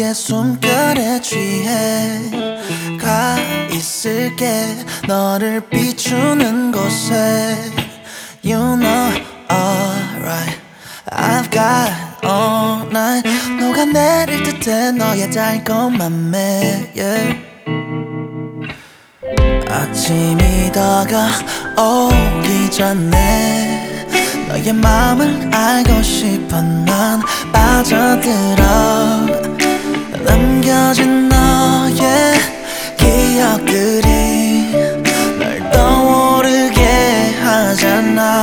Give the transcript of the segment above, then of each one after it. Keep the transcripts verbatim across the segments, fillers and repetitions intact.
너의 숨결에 취해 가 있을게 너를 비추는 곳에 You know alright I've got all night 녹아내릴 듯해 너의 달콤한 매 yeah. 아침이 다가오기 전에 너의 마음을 알고 싶어 난 빠져들어 남겨진 너의 기억들이 널 떠오르게 하잖아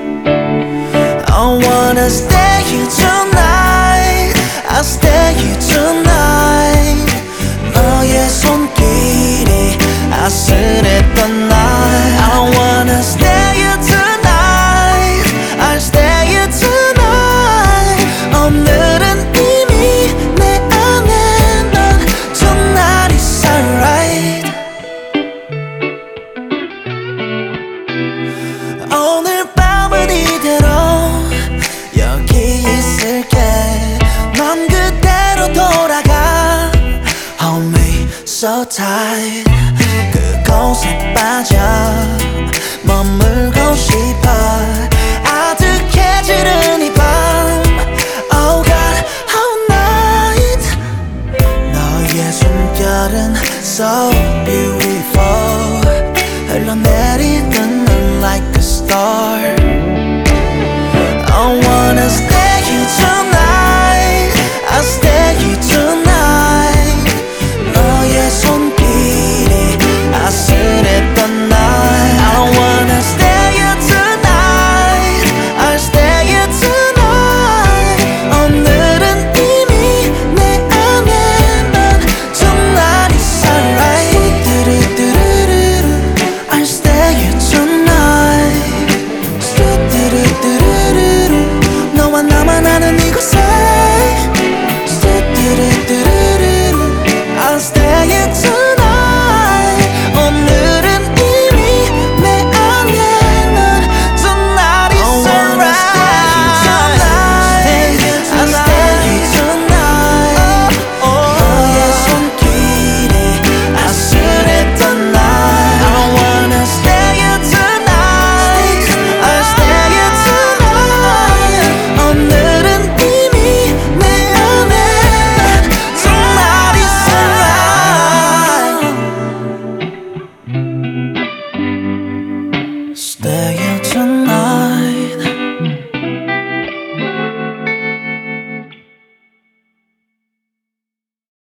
I wanna stay here tonight I'll stay here tonight 너의 손길이 아슬했던 날 I wanna stay here tonight I'll stay here tonight 오늘은 이미 내 안에 넌 tonight is alright 오늘 밤은 이대로 여기 있을게 넌 그대로 돌아가 Hold me so tight 그곳에 빠져 머물고 싶어 아득해지는 이 밤 Oh God, all night 너의 숨결은 so beautiful